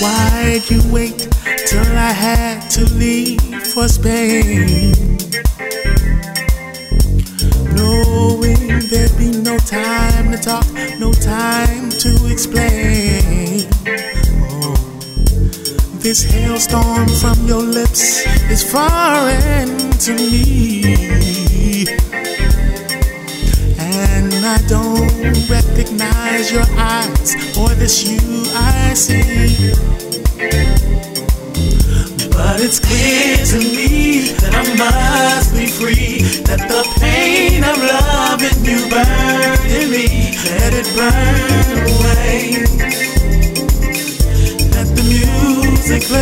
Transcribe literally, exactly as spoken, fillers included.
Why'd you wait till I had to leave for Spain? Knowing there'd be no time to talk, no time to explain. Oh, this hailstorm from your lips is foreign to me, and I don't recognize your eyes or this you I see. But it's clear to me that I must be free, that the pain of loving you burn in me, let it burn away. Let the music play.